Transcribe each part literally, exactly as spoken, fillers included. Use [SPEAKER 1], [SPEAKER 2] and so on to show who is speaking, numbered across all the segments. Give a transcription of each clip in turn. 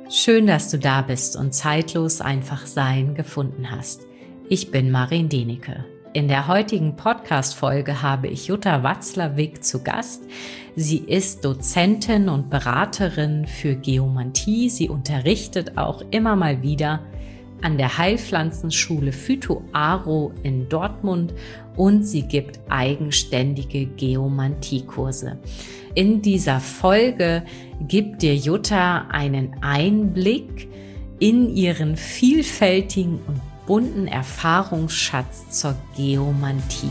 [SPEAKER 1] Schön, dass du da bist und zeitlos einfach sein gefunden hast. Ich bin Marin Denecke. In der heutigen Podcast-Folge habe ich Jutta Watzlawick zu Gast. Sie ist Dozentin und Beraterin für Geomantie. Sie unterrichtet auch immer mal wieder an der Heilpflanzenschule Phyto-Aro in Dortmund und sie gibt eigenständige Geomantie-Kurse. In dieser Folge gibt dir Jutta einen Einblick in ihren vielfältigen und bunten Erfahrungsschatz zur Geomantie.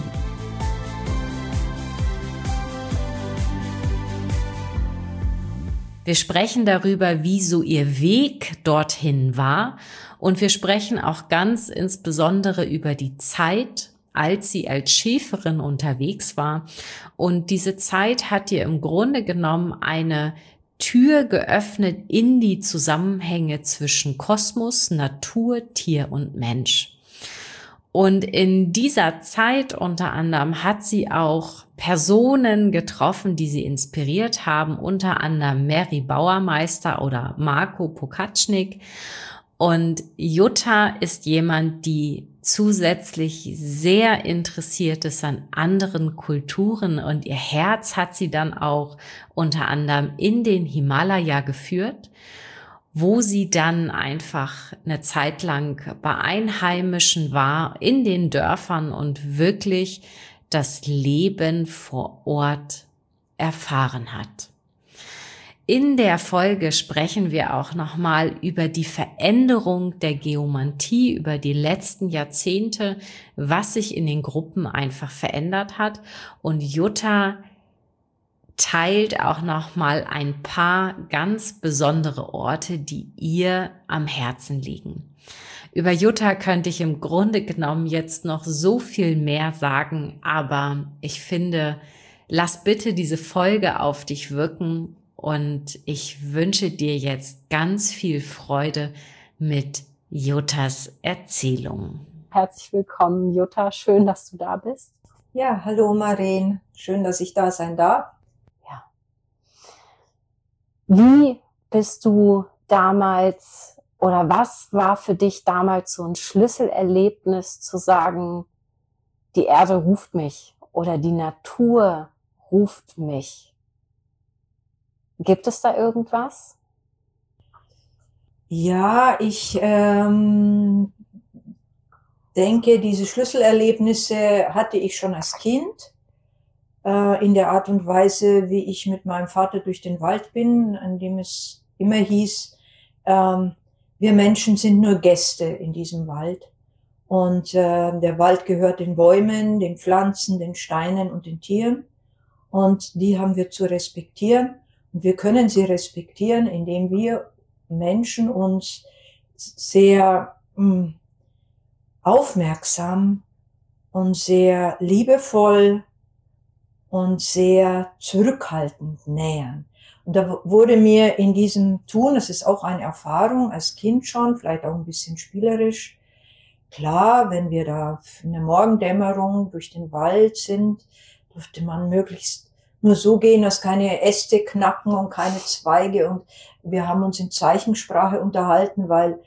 [SPEAKER 1] Wir sprechen darüber, wie so ihr Weg dorthin war, und wir sprechen auch ganz insbesondere über die Zeit, als sie als Schäferin unterwegs war. Und diese Zeit hat ihr im Grunde genommen eine Tür geöffnet in die Zusammenhänge zwischen Kosmos, Natur, Tier und Mensch. Und in dieser Zeit unter anderem hat sie auch Personen getroffen, die sie inspiriert haben, unter anderem Mary Bauermeister oder Marco Pokatschnik. Und Jutta ist jemand, die zusätzlich sehr interessiert ist an anderen Kulturen, und ihr Herz hat sie dann auch unter anderem in den Himalaya geführt, wo sie dann einfach eine Zeit lang bei Einheimischen war, in den Dörfern, und wirklich das Leben vor Ort erfahren hat. In der Folge sprechen wir auch nochmal über die Veränderung der Geomantie über die letzten Jahrzehnte, was sich in den Gruppen einfach verändert hat. Und Jutta teilt auch nochmal ein paar ganz besondere Orte, die ihr am Herzen liegen. Über Jutta könnte ich im Grunde genommen jetzt noch so viel mehr sagen, aber ich finde, lass bitte diese Folge auf dich wirken. Und ich wünsche dir jetzt ganz viel Freude mit Juttas Erzählung.
[SPEAKER 2] Herzlich willkommen, Jutta. Schön, dass du da bist.
[SPEAKER 3] Ja, hallo Marin. Schön, dass ich da sein darf.
[SPEAKER 2] Ja. Wie bist du damals, oder was war für dich damals so ein Schlüsselerlebnis, zu sagen, die Erde ruft mich oder die Natur ruft mich? Gibt es da irgendwas?
[SPEAKER 3] Ja, ich ähm, denke, diese Schlüsselerlebnisse hatte ich schon als Kind, äh, in der Art und Weise, wie ich mit meinem Vater durch den Wald bin, an dem es immer hieß, ähm, wir Menschen sind nur Gäste in diesem Wald. Und äh, der Wald gehört den Bäumen, den Pflanzen, den Steinen und den Tieren. Und die haben wir zu respektieren. Und wir können sie respektieren, indem wir Menschen uns sehr mh, aufmerksam und sehr liebevoll und sehr zurückhaltend nähern. Und da wurde mir in diesem Tun, das ist auch eine Erfahrung als Kind schon, vielleicht auch ein bisschen spielerisch, klar, wenn wir da in der Morgendämmerung durch den Wald sind, durfte man möglichst nur so gehen, dass keine Äste knacken und keine Zweige. Und wir haben uns in Zeichensprache unterhalten, weil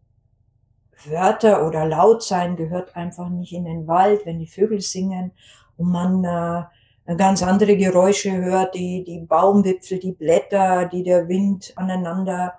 [SPEAKER 3] Wörter oder Lautsein gehört einfach nicht in den Wald, wenn die Vögel singen und man äh, ganz andere Geräusche hört, die, die Baumwipfel, die Blätter, die der Wind aneinander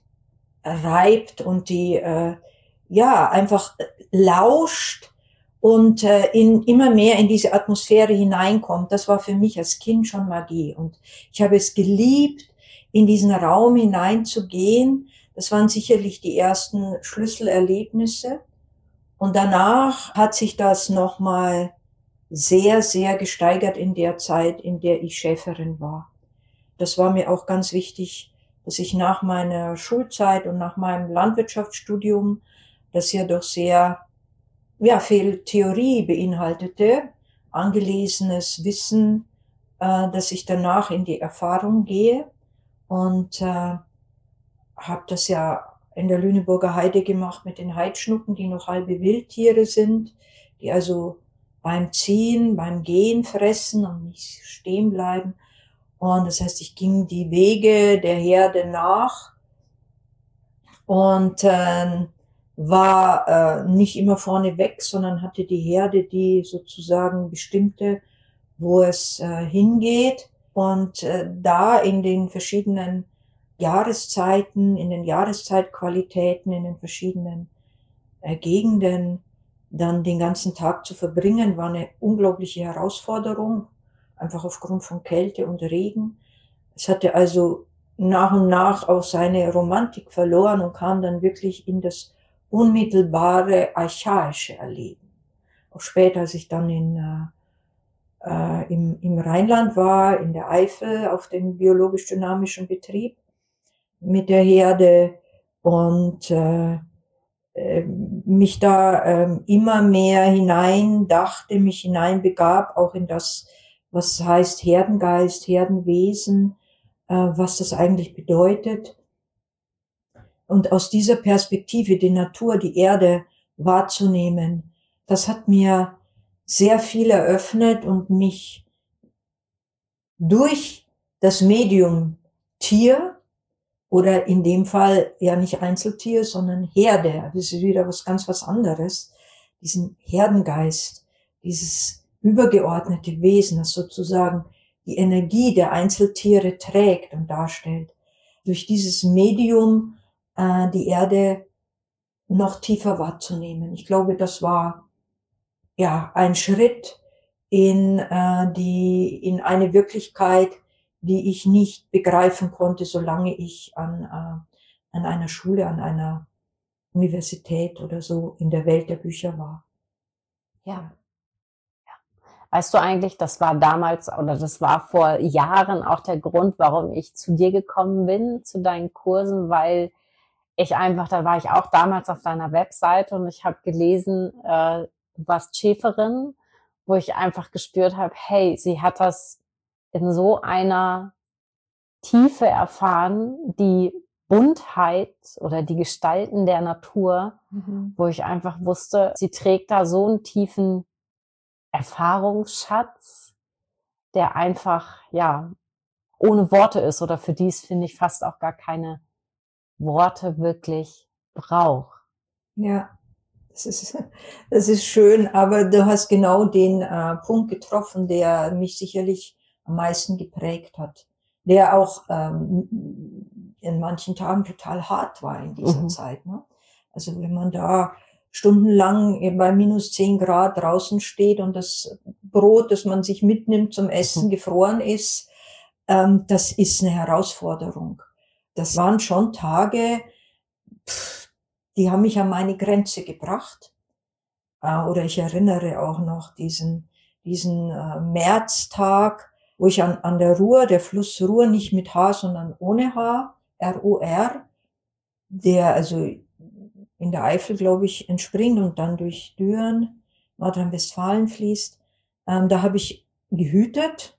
[SPEAKER 3] reibt und die äh, ja einfach lauscht und äh, in, immer mehr in diese Atmosphäre hineinkommt. Das war für mich als Kind schon Magie. Und ich habe es geliebt, in diesen Raum hineinzugehen. Das waren sicherlich die ersten Schlüsselerlebnisse. Und danach hat sich das nochmal sehr, sehr gesteigert in der Zeit, in der ich Schäferin war. Das war mir auch ganz wichtig, dass ich nach meiner Schulzeit und nach meinem Landwirtschaftsstudium, das ja doch sehr ja, viel Theorie beinhaltete, angelesenes Wissen, äh, dass ich danach in die Erfahrung gehe, und äh, habe das ja in der Lüneburger Heide gemacht mit den Heidschnucken, die noch halbe Wildtiere sind, die also beim Ziehen, beim Gehen fressen und nicht stehen bleiben. Und das heißt, ich ging die Wege der Herde nach und äh, war äh, nicht immer vorne weg, sondern hatte die Herde, die sozusagen bestimmte, wo es äh, hingeht. Und äh, da in den verschiedenen Jahreszeiten, in den Jahreszeitqualitäten, in den verschiedenen äh, Gegenden dann den ganzen Tag zu verbringen, war eine unglaubliche Herausforderung, einfach aufgrund von Kälte und Regen. Es hatte also nach und nach auch seine Romantik verloren und kam dann wirklich in das unmittelbare, archaische Erleben. Auch später, als ich dann in, äh, äh, im, im Rheinland war, in der Eifel, auf dem biologisch-dynamischen Betrieb mit der Herde und äh, äh, mich da äh, immer mehr hinein dachte, mich hineinbegab, auch in das, was heißt Herdengeist, Herdenwesen, äh, was das eigentlich bedeutet. Und aus dieser Perspektive die Natur, die Erde wahrzunehmen, das hat mir sehr viel eröffnet und mich durch das Medium Tier oder in dem Fall ja nicht Einzeltier, sondern Herde, das ist wieder was ganz was anderes, diesen Herdengeist, dieses übergeordnete Wesen, das sozusagen die Energie der Einzeltiere trägt und darstellt, durch dieses Medium äh, die Erde noch tiefer wahrzunehmen. Ich glaube, das war ja ein Schritt in äh, die in eine Wirklichkeit, die ich nicht begreifen konnte, solange ich an äh, an einer Schule, an einer Universität oder so in der Welt der Bücher war.
[SPEAKER 2] Ja. Weißt du eigentlich, das war damals oder das war vor Jahren auch der Grund, warum ich zu dir gekommen bin, zu deinen Kursen, weil ich einfach, da war ich auch damals auf deiner Webseite und ich habe gelesen, äh, du warst Schäferin, wo ich einfach gespürt habe, hey, sie hat das in so einer Tiefe erfahren, die Buntheit oder die Gestalten der Natur,
[SPEAKER 3] Mhm.
[SPEAKER 2] wo ich einfach wusste, sie trägt da so einen tiefen Erfahrungsschatz, der einfach, ja, ohne Worte ist oder für die es, finde ich, fast auch gar keine Worte wirklich braucht.
[SPEAKER 3] Ja, das ist, das ist schön, aber du hast genau den äh, Punkt getroffen, der mich sicherlich am meisten geprägt hat, der auch ähm, in manchen Tagen total hart war in dieser
[SPEAKER 2] Mhm.
[SPEAKER 3] Zeit. Ne? Also wenn man da stundenlang bei minus zehn Grad draußen steht und das Brot, das man sich mitnimmt zum Essen,
[SPEAKER 2] Mhm.
[SPEAKER 3] gefroren ist, ähm, das ist eine Herausforderung. Das waren schon Tage, pff, die haben mich an meine Grenze gebracht. Äh, oder ich erinnere auch noch diesen, diesen äh, Märztag, wo ich an, an der Ruhr, der Fluss Ruhr, nicht mit H, sondern ohne H, R U R, der also in der Eifel, glaube ich, entspringt und dann durch Düren, Nordrhein-Westfalen fließt. Ähm, da habe ich gehütet.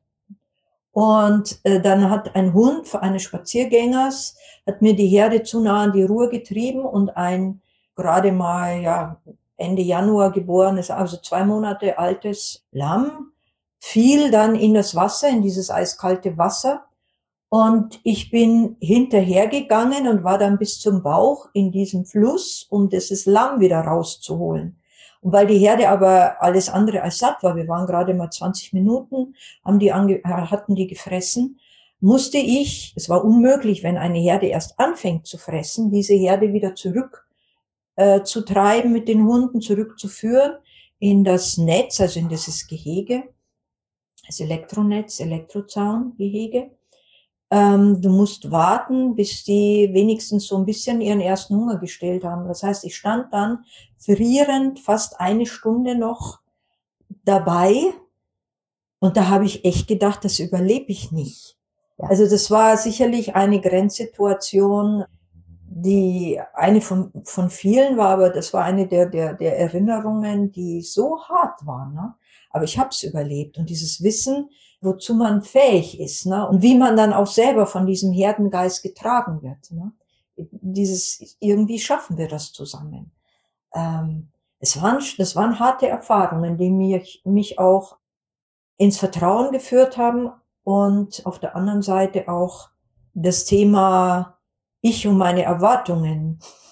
[SPEAKER 3] Und äh, dann hat ein Hund eines Spaziergängers, hat mir die Herde zu nah an die Ruhr getrieben und ein gerade mal ja Ende Januar geborenes, also zwei Monate altes Lamm fiel dann in das Wasser, in dieses eiskalte Wasser. Und ich bin hinterhergegangen und war dann bis zum Bauch in diesem Fluss, um dieses Lamm wieder rauszuholen. Und weil die Herde aber alles andere als satt war, wir waren gerade mal zwanzig Minuten, haben die ange hatten die gefressen, musste ich, es war unmöglich, wenn eine Herde erst anfängt zu fressen, diese Herde wieder zurück äh, zu treiben, mit den Hunden zurückzuführen in das Netz, also in dieses Gehege, das Elektronetz, Elektrozaungehege. Ähm, du musst warten, bis die wenigstens so ein bisschen ihren ersten Hunger gestillt haben. Das heißt, ich stand dann frierend fast eine Stunde noch dabei und da habe ich echt gedacht, das überlebe ich nicht.
[SPEAKER 2] Ja.
[SPEAKER 3] Also das war sicherlich eine Grenzsituation, die eine von, von vielen war, aber das war eine der, der, der Erinnerungen, die so hart waren. Ne? Aber ich habe es überlebt und dieses Wissen, wozu man fähig ist, ne? Und wie man dann auch selber von diesem Herdengeist getragen wird. Ne? Dieses, irgendwie schaffen wir das zusammen. Ähm, es waren, das waren harte Erfahrungen, die mich, mich auch ins Vertrauen geführt haben und auf der anderen Seite auch das Thema ich und meine Erwartungen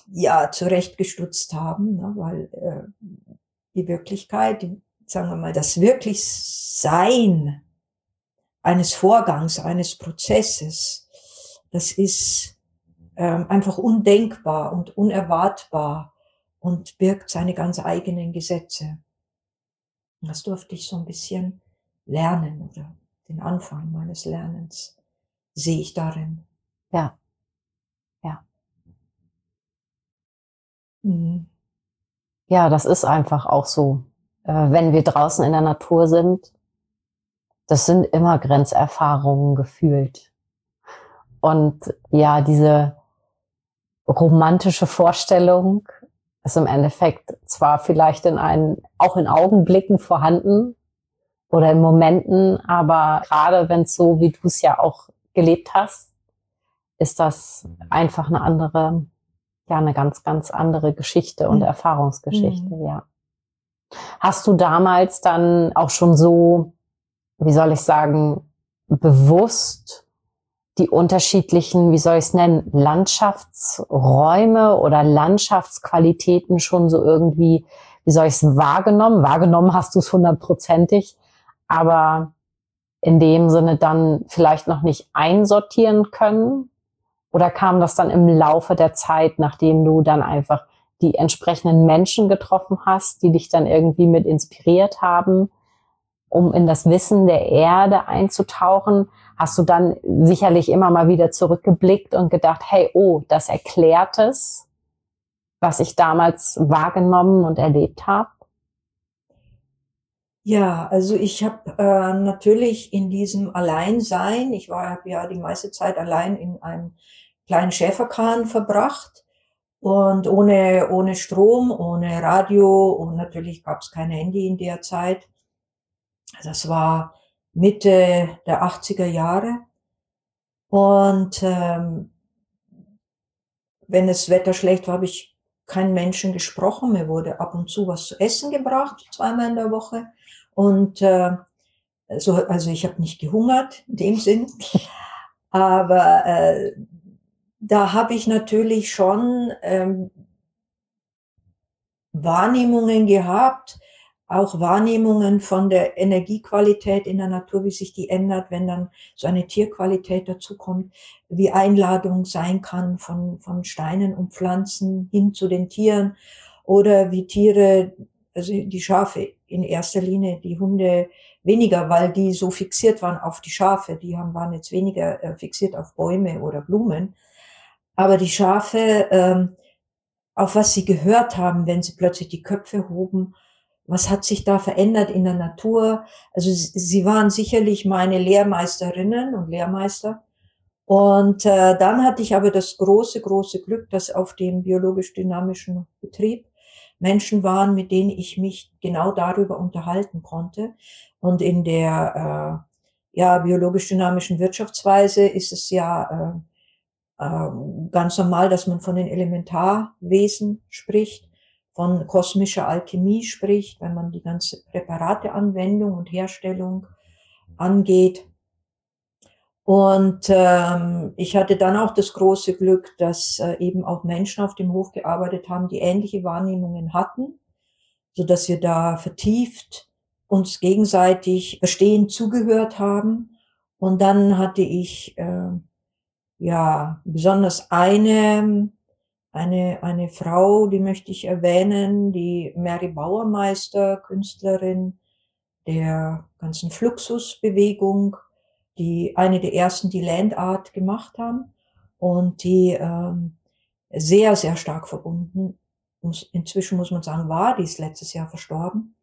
[SPEAKER 3] ja, zurechtgestutzt haben, ne, weil äh, die Wirklichkeit, die, sagen wir mal, das Wirklichsein eines Vorgangs, eines Prozesses, das ist ähm, einfach undenkbar und unerwartbar und birgt seine ganz eigenen Gesetze. Und das durfte ich so ein bisschen lernen, oder den Anfang meines Lernens sehe ich darin.
[SPEAKER 2] Ja, ja.
[SPEAKER 3] Mhm.
[SPEAKER 2] Ja, das ist einfach auch so. Äh, wenn wir draußen in der Natur sind, das sind immer Grenzerfahrungen gefühlt. Und ja, diese romantische Vorstellung ist im Endeffekt zwar vielleicht in einen, auch in Augenblicken vorhanden oder in Momenten, aber gerade wenn es so, wie du es ja auch gelebt hast, ist das einfach eine andere, ja, eine ganz, ganz andere Geschichte und
[SPEAKER 3] Mhm.
[SPEAKER 2] Erfahrungsgeschichte,
[SPEAKER 3] Mhm.
[SPEAKER 2] ja. Hast du damals dann auch schon so, wie soll ich sagen, bewusst die unterschiedlichen, wie soll ich es nennen, Landschaftsräume oder Landschaftsqualitäten schon so irgendwie, wie soll ich es wahrgenommen? Wahrgenommen hast du es hundertprozentig, aber in dem Sinne dann vielleicht noch nicht einsortieren können? Oder kam das dann im Laufe der Zeit, nachdem du dann einfach die entsprechenden Menschen getroffen hast, die dich dann irgendwie mit inspiriert haben, um in das Wissen der Erde einzutauchen, hast du dann sicherlich immer mal wieder zurückgeblickt und gedacht, hey, oh, das erklärt es, was ich damals wahrgenommen und erlebt habe?
[SPEAKER 3] Ja, also ich habe äh, natürlich in diesem Alleinsein, ich war hab ja die meiste Zeit allein in einem kleinen Schäferkahn verbracht und ohne ohne Strom, ohne Radio und natürlich gab es kein Handy in der Zeit. Das war Mitte der achtziger Jahre und ähm, wenn das Wetter schlecht war, habe ich keinen Menschen gesprochen. Mir wurde ab und zu was zu essen gebracht, zweimal in der Woche. Und äh, so, also ich habe nicht gehungert in dem Sinn. Aber äh, da habe ich natürlich schon ähm, Wahrnehmungen gehabt, auch Wahrnehmungen von der Energiequalität in der Natur, wie sich die ändert, wenn dann so eine Tierqualität dazukommt, wie Einladung sein kann von, von Steinen und Pflanzen hin zu den Tieren oder wie Tiere, also die Schafe in erster Linie, die Hunde weniger, weil die so fixiert waren auf die Schafe, die haben, waren jetzt weniger äh, fixiert auf Bäume oder Blumen, aber die Schafe, ähm, auf was sie gehört haben, wenn sie plötzlich die Köpfe hoben. Was hat sich da verändert in der Natur? Also sie waren sicherlich meine Lehrmeisterinnen und Lehrmeister. Und äh, dann hatte ich aber das große, große Glück, dass auf dem biologisch-dynamischen Betrieb Menschen waren, mit denen ich mich genau darüber unterhalten konnte. Und in der äh, ja, biologisch-dynamischen Wirtschaftsweise ist es ja äh, äh, ganz normal, dass man von den Elementarwesen spricht, von kosmischer Alchemie spricht, wenn man die ganze Präparateanwendung und Herstellung angeht. Und ähm, ich hatte dann auch das große Glück, dass äh, eben auch Menschen auf dem Hof gearbeitet haben, die ähnliche Wahrnehmungen hatten, so dass wir da vertieft uns gegenseitig verstehend zugehört haben. Und dann hatte ich äh, ja besonders eine eine eine Frau, die möchte ich erwähnen, die Mary Bauermeister, Künstlerin der ganzen Fluxusbewegung, die eine der ersten, die Land Art gemacht haben und die ähm, sehr, sehr stark verbunden, muss, inzwischen muss man sagen, war, die ist letztes Jahr verstorben,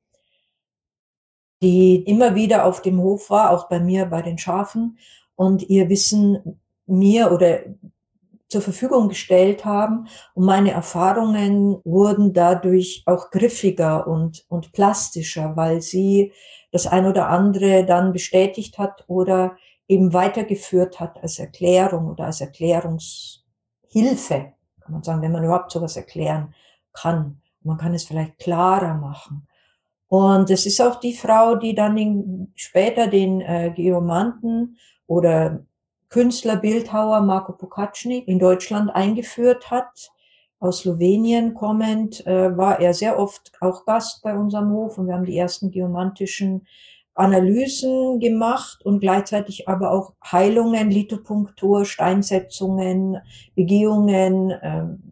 [SPEAKER 3] die immer wieder auf dem Hof war, auch bei mir bei den Schafen und ihr Wissen mir oder zur Verfügung gestellt haben und meine Erfahrungen wurden dadurch auch griffiger und, und plastischer, weil sie das ein oder andere dann bestätigt hat oder eben weitergeführt hat als Erklärung oder als Erklärungshilfe, kann man sagen, wenn man überhaupt sowas erklären kann. Man kann es vielleicht klarer machen. Und es ist auch die Frau, die dann den, später den äh, Geomanten oder Künstler, Bildhauer Marco Pokatschnik in Deutschland eingeführt hat, aus Slowenien kommend, äh, war er sehr oft auch Gast bei unserem Hof und wir haben die ersten geomantischen Analysen gemacht und gleichzeitig aber auch Heilungen, Lithopunktur, Steinsetzungen, Begehungen, ähm,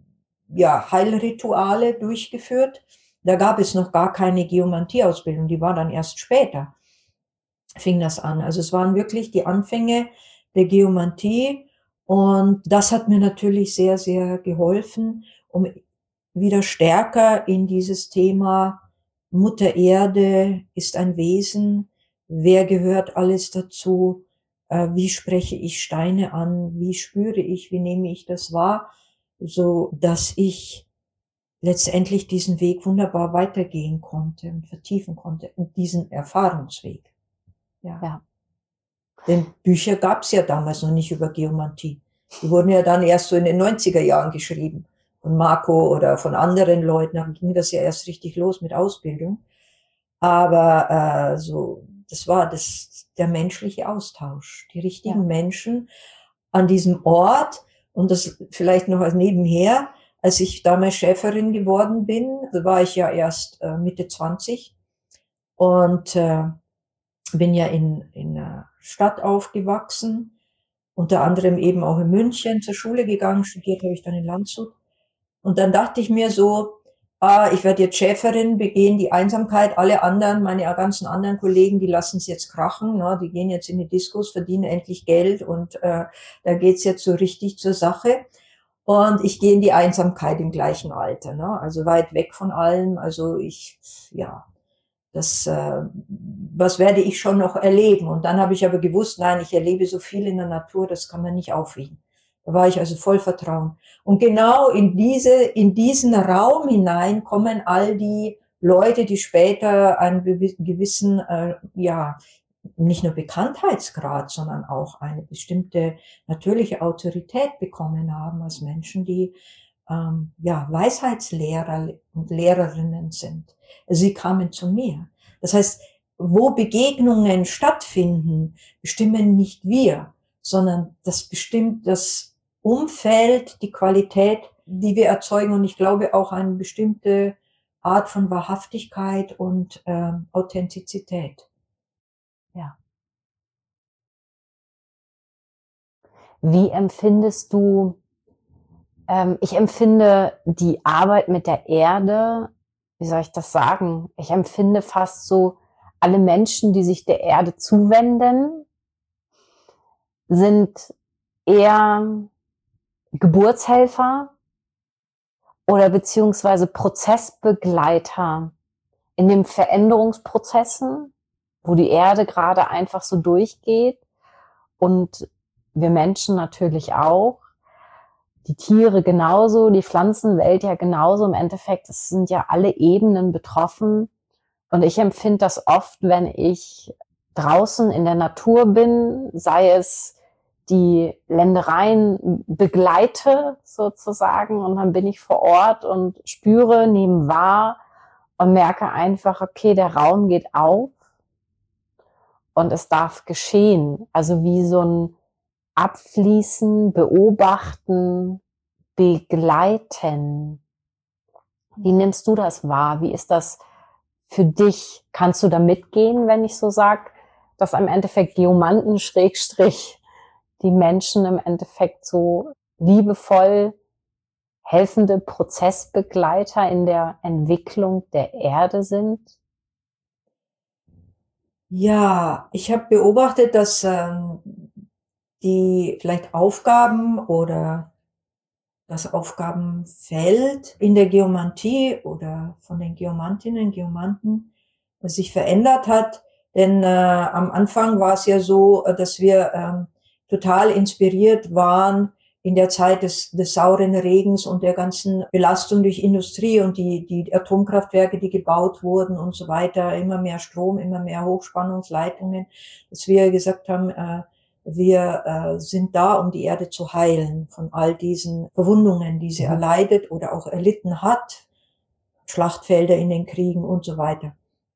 [SPEAKER 3] ja, Heilrituale durchgeführt. Da gab es noch gar keine Geomantie-Ausbildung, die war dann erst später, fing das an. Also es waren wirklich die Anfänge der Geomantie und das hat mir natürlich sehr, sehr geholfen, um wieder stärker in dieses Thema Mutter Erde ist ein Wesen, wer gehört alles dazu, äh, wie spreche ich Steine an, wie spüre ich, wie nehme ich das wahr, so dass ich letztendlich diesen Weg wunderbar weitergehen konnte und vertiefen konnte und diesen Erfahrungsweg. Ja.
[SPEAKER 2] Ja.
[SPEAKER 3] Denn Bücher gab es ja damals noch nicht über Geomantie. Die wurden ja dann erst so in den neunziger Jahren geschrieben. Von Marco oder von anderen Leuten. Dann ging das ja erst richtig los mit Ausbildung. Aber äh, so, das war das, der menschliche Austausch. Die richtigen
[SPEAKER 2] Ja.
[SPEAKER 3] Menschen an diesem Ort. Und das vielleicht noch als nebenher. Als ich damals Schäferin geworden bin, da war ich ja erst äh, Mitte zwanzig und äh, bin ja in in einer Stadt aufgewachsen, unter anderem eben auch in München zur Schule gegangen, studiert habe ich dann in Landshut. Und dann dachte ich mir so, ah, ich werde jetzt Schäferin, begehen die Einsamkeit, alle anderen, meine ganzen anderen Kollegen, die lassen es jetzt krachen, ne? Die gehen jetzt in die Diskos, verdienen endlich Geld und äh, da geht's jetzt so richtig zur Sache. Und ich gehe in die Einsamkeit im gleichen Alter, ne? Also weit weg von allem. Also ich, ja, das, äh, was werde ich schon noch erleben? Und dann habe ich aber gewusst, nein, ich erlebe so viel in der Natur, das kann man nicht aufwiegen. Da war ich also voll Vertrauen. Und genau in diese, in diesen Raum hinein kommen all die Leute, die später einen gewissen, äh, ja, nicht nur Bekanntheitsgrad, sondern auch eine bestimmte natürliche Autorität bekommen haben als Menschen, die ähm, ja Weisheitslehrer und Lehrerinnen sind. Sie kamen zu mir. Das heißt, wo Begegnungen stattfinden, bestimmen nicht wir, sondern das bestimmt das Umfeld, die Qualität, die wir erzeugen. Und ich glaube auch eine bestimmte Art von Wahrhaftigkeit und äh, Authentizität.
[SPEAKER 2] Ja. Wie empfindest du, ähm, ich empfinde die Arbeit mit der Erde, wie soll ich das sagen? Ich empfinde fast so, alle Menschen, die sich der Erde zuwenden, sind eher Geburtshelfer oder beziehungsweise Prozessbegleiter in den Veränderungsprozessen, wo die Erde gerade einfach so durchgeht und wir Menschen natürlich auch, die Tiere genauso, die Pflanzenwelt ja genauso. Im Endeffekt, es sind ja alle Ebenen betroffen und ich empfinde das oft, wenn ich draußen in der Natur bin, sei es die Ländereien begleite sozusagen und dann bin ich vor Ort und spüre, nehme wahr und merke einfach, okay, der Raum geht auf und es darf geschehen. Also wie so ein Abfließen, beobachten, begleiten. Wie nimmst du das wahr? Wie ist das für dich? Kannst du da mitgehen, wenn ich so sage, dass im Endeffekt Geomanten Schrägstrich die Menschen im Endeffekt so liebevoll helfende Prozessbegleiter in der Entwicklung der Erde sind?
[SPEAKER 3] Ja, ich habe beobachtet, dass ähm, die vielleicht Aufgaben oder das Aufgabenfeld in der Geomantie oder von den Geomantinnen, Geomanten sich verändert hat. Denn äh, am Anfang war es ja so, dass wir ähm, total inspiriert waren in der Zeit des, des sauren Regens und der ganzen Belastung durch Industrie und die, die Atomkraftwerke, die gebaut wurden und so weiter, immer mehr Strom, immer mehr Hochspannungsleitungen, dass wir gesagt haben, äh, wir äh, sind da, um die Erde zu heilen von all diesen Verwundungen, die sie erleidet oder auch erlitten hat, Schlachtfelder in den Kriegen und so weiter.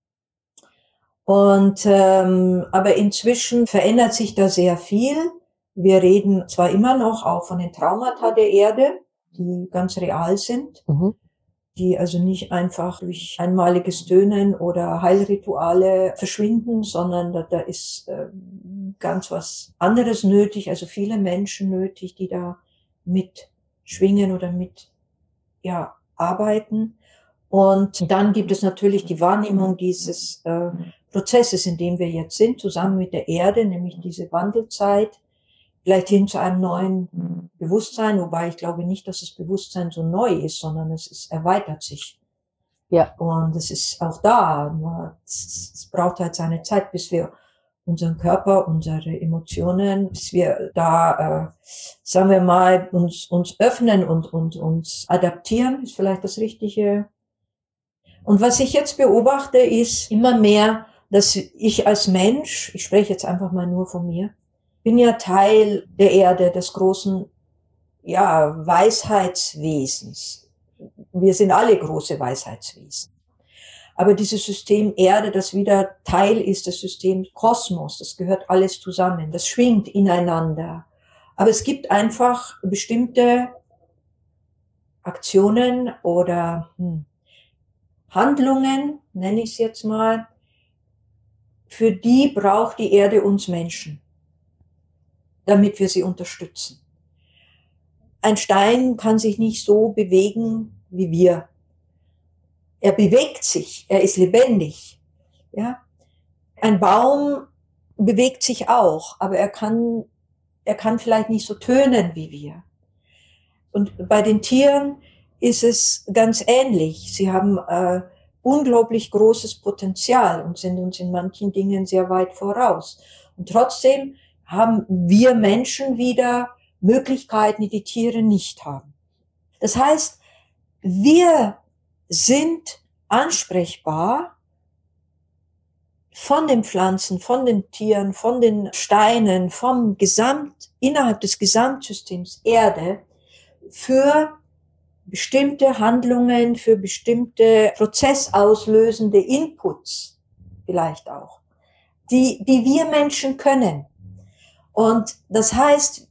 [SPEAKER 3] Und ähm, aber inzwischen verändert sich da sehr viel. Wir reden zwar immer noch auch von den Traumata der Erde, die ganz real sind,
[SPEAKER 2] Mhm.
[SPEAKER 3] die also nicht einfach durch einmaliges Tönen oder Heilrituale verschwinden, sondern da, da ist äh, ganz was anderes nötig, also viele Menschen nötig, die da mit schwingen oder mit ja, arbeiten. Und dann gibt es natürlich die Wahrnehmung dieses äh, Prozesses, in dem wir jetzt sind, zusammen mit der Erde, nämlich diese Wandelzeit, vielleicht hin zu einem neuen Bewusstsein, wobei ich glaube nicht, dass das Bewusstsein so neu ist, sondern es ist, erweitert sich.
[SPEAKER 2] Ja.
[SPEAKER 3] Und es ist auch da, nur es, es braucht halt seine Zeit, bis wir unseren Körper, unsere Emotionen, bis wir da, äh, sagen wir mal, uns, uns öffnen und, und uns adaptieren, ist vielleicht das Richtige. Und was ich jetzt beobachte, ist immer mehr, dass ich als Mensch, ich spreche jetzt einfach mal nur von mir, bin ja Teil der Erde, des großen, ja, Weisheitswesens. Wir sind alle große Weisheitswesen. Aber dieses System Erde, das wieder Teil ist des Systems Kosmos, das gehört alles zusammen, das schwingt ineinander. Aber es gibt einfach bestimmte Aktionen oder hm, Handlungen, nenne ich es jetzt mal, für die braucht die Erde uns Menschen, damit wir sie unterstützen. Ein Stein kann sich nicht so bewegen wie wir. Er bewegt sich, er ist lebendig. Ja? Ein Baum bewegt sich auch, aber er kann, er kann vielleicht nicht so tönen wie wir. Und bei den Tieren ist es ganz ähnlich. Sie haben äh, unglaublich großes Potenzial und sind uns in manchen Dingen sehr weit voraus. Und trotzdem haben wir Menschen wieder Möglichkeiten, die die Tiere nicht haben. Das heißt, wir sind ansprechbar von den Pflanzen, von den Tieren, von den Steinen, vom Gesamt, innerhalb des Gesamtsystems Erde für bestimmte Handlungen, für bestimmte prozessauslösende Inputs vielleicht auch, die, die wir Menschen können. Und das heißt,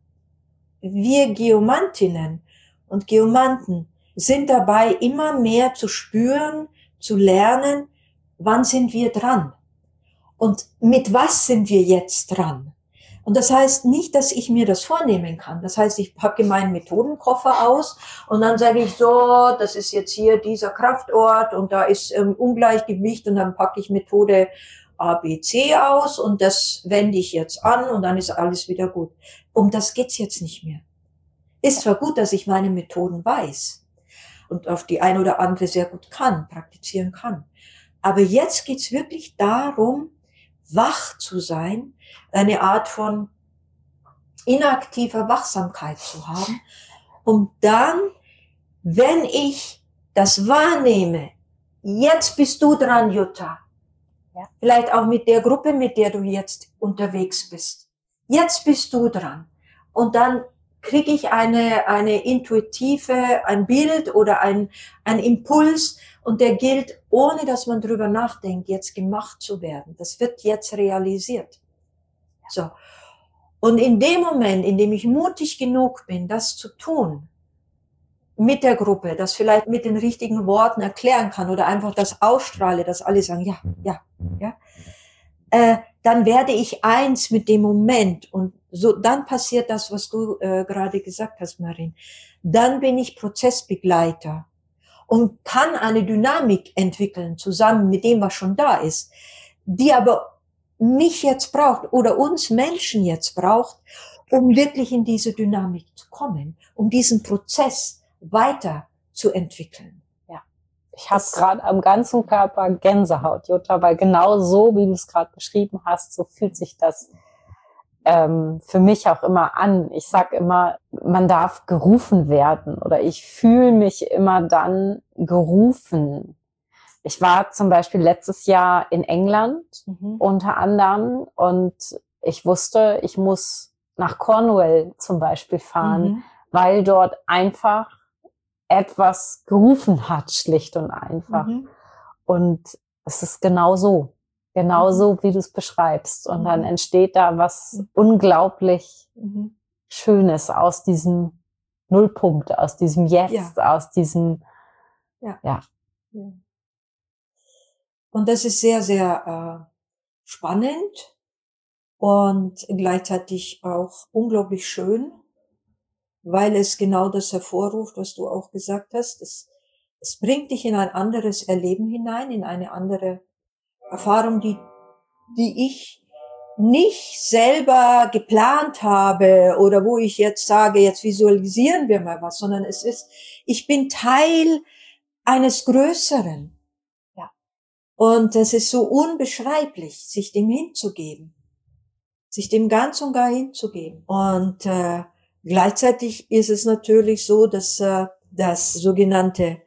[SPEAKER 3] wir Geomantinnen und Geomanten sind dabei, immer mehr zu spüren, zu lernen, wann sind wir dran und mit was sind wir jetzt dran. Und das heißt nicht, dass ich mir das vornehmen kann. Das heißt, ich packe meinen Methodenkoffer aus und dann sage ich so, das ist jetzt hier dieser Kraftort und da ist ähm, Ungleichgewicht und dann packe ich Methode A, B, C aus und das wende ich jetzt an und dann ist alles wieder gut. Um das geht's jetzt nicht mehr. Ist zwar gut, dass ich meine Methoden weiß und auf die eine oder andere sehr gut kann, praktizieren kann. Aber jetzt geht's wirklich darum, wach zu sein, eine Art von inaktiver Wachsamkeit zu haben, um dann, wenn ich das wahrnehme, jetzt bist du dran, Jutta. Ja. Vielleicht auch mit der Gruppe, mit der du jetzt unterwegs bist. Jetzt bist du dran. Und dann kriege ich eine, eine intuitive, ein Bild oder ein, ein Impuls und der gilt, ohne dass man drüber nachdenkt, jetzt gemacht zu werden. Das wird jetzt realisiert. So. Und in dem Moment, in dem ich mutig genug bin, das zu tun, mit der Gruppe, das vielleicht mit den richtigen Worten erklären kann oder einfach das ausstrahle, dass alle sagen, ja, ja, ja, äh, dann werde ich eins mit dem Moment und so, dann passiert das, was du äh, gerade gesagt hast, Marin. Dann bin ich Prozessbegleiter und kann eine Dynamik entwickeln, zusammen mit dem, was schon da ist, die aber mich jetzt braucht oder uns Menschen jetzt braucht, um wirklich in diese Dynamik zu kommen, um diesen Prozess weiter zu entwickeln.
[SPEAKER 2] Ja, ich habe gerade am ganzen Körper Gänsehaut, Jutta, weil genau so, wie du es gerade beschrieben hast, so fühlt sich das ähm, für mich auch immer an. Ich sag immer, man darf gerufen werden oder ich fühle mich immer dann gerufen. Ich war zum Beispiel letztes Jahr in England mhm. unter anderem und ich wusste, ich muss nach Cornwall zum Beispiel fahren, mhm. weil dort einfach etwas gerufen hat, schlicht und einfach. Mhm. Und es ist genau so, genau mhm. so, wie du es beschreibst. Und mhm. dann entsteht da was mhm. unglaublich mhm. Schönes aus diesem Nullpunkt, aus diesem Jetzt,
[SPEAKER 3] Ja.
[SPEAKER 2] aus diesem,
[SPEAKER 3] Ja.
[SPEAKER 2] ja.
[SPEAKER 3] Ja. Und das ist sehr, sehr äh, spannend und gleichzeitig auch unglaublich schön, weil es genau das hervorruft, was du auch gesagt hast. Es, es bringt dich in ein anderes Erleben hinein, in eine andere Erfahrung, die, die ich nicht selber geplant habe oder wo ich jetzt sage, jetzt visualisieren wir mal was, sondern es ist, ich bin Teil eines Größeren.
[SPEAKER 2] Ja.
[SPEAKER 3] Und es ist so unbeschreiblich, sich dem hinzugeben, sich dem ganz und gar hinzugeben. Und äh, gleichzeitig ist es natürlich so, dass äh, das sogenannte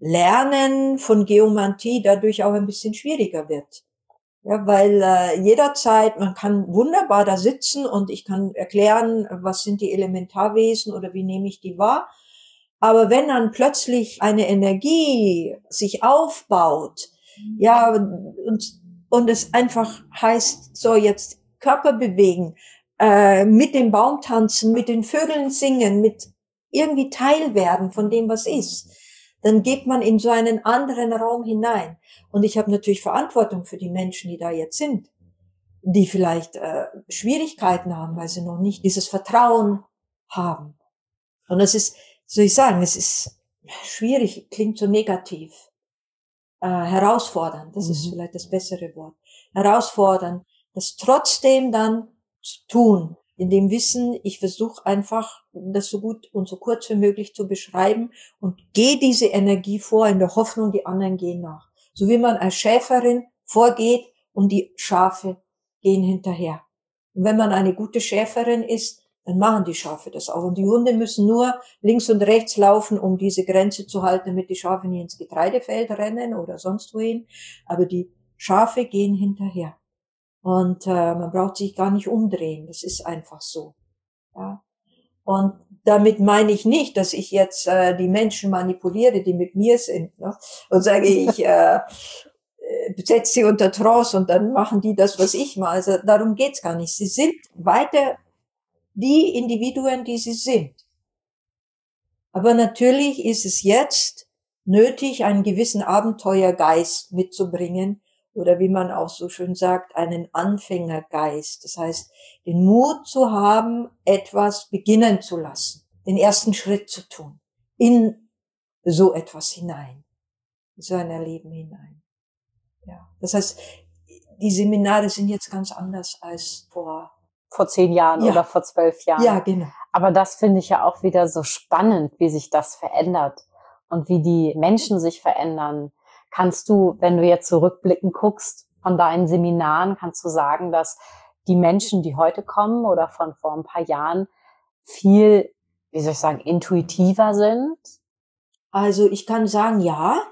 [SPEAKER 3] Lernen von Geomantie dadurch auch ein bisschen schwieriger wird. Ja, weil äh, jederzeit, man kann wunderbar da sitzen und ich kann erklären, was sind die Elementarwesen oder wie nehme ich die wahr. Aber wenn dann plötzlich eine Energie sich aufbaut, ja, und, und es einfach heißt, so jetzt Körper bewegen, äh, mit dem Baum tanzen, mit den Vögeln singen, mit irgendwie Teil werden von dem, was ist, dann geht man in so einen anderen Raum hinein. Und ich habe natürlich Verantwortung für die Menschen, die da jetzt sind, die vielleicht äh, Schwierigkeiten haben, weil sie noch nicht dieses Vertrauen haben. Und das ist, soll ich sagen, es ist schwierig, klingt so negativ. Äh, herausfordern, das mhm. ist vielleicht das bessere Wort. Herausfordern, das trotzdem dann zu tun, in dem Wissen, ich versuche einfach, das so gut und so kurz wie möglich zu beschreiben und gehe diese Energie vor in der Hoffnung, die anderen gehen nach. So wie man als Schäferin vorgeht und die Schafe gehen hinterher. Und wenn man eine gute Schäferin ist, dann machen die Schafe das auch. Und die Hunde müssen nur links und rechts laufen, um diese Grenze zu halten, damit die Schafe nicht ins Getreidefeld rennen oder sonst wohin. Aber die Schafe gehen hinterher. Und äh, man braucht sich gar nicht umdrehen. Das ist einfach so. Ja. Und damit meine ich nicht, dass ich jetzt äh, die Menschen manipuliere, die mit mir sind, ne? Und sage ich, äh, setze sie unter Trance und dann machen die das, was ich mache. Also darum geht's gar nicht. Sie sind weiter die Individuen, die sie sind. Aber natürlich ist es jetzt nötig, einen gewissen Abenteuergeist mitzubringen oder wie man auch so schön sagt, einen Anfängergeist. Das heißt, den Mut zu haben, etwas beginnen zu lassen, den ersten Schritt zu tun, in so etwas hinein, in so ein Erleben hinein. Ja, das heißt, die Seminare sind jetzt ganz anders als vor
[SPEAKER 2] vor zehn Jahren
[SPEAKER 3] ja.
[SPEAKER 2] oder vor zwölf Jahren.
[SPEAKER 3] Ja, genau.
[SPEAKER 2] Aber das finde ich ja auch wieder so spannend, wie sich das verändert und wie die Menschen sich verändern. Kannst du, wenn du jetzt zurückblickend guckst von deinen Seminaren, kannst du sagen, dass die Menschen, die heute kommen oder von vor ein paar Jahren viel, wie soll ich sagen, intuitiver sind?
[SPEAKER 3] Also ich kann sagen, ja.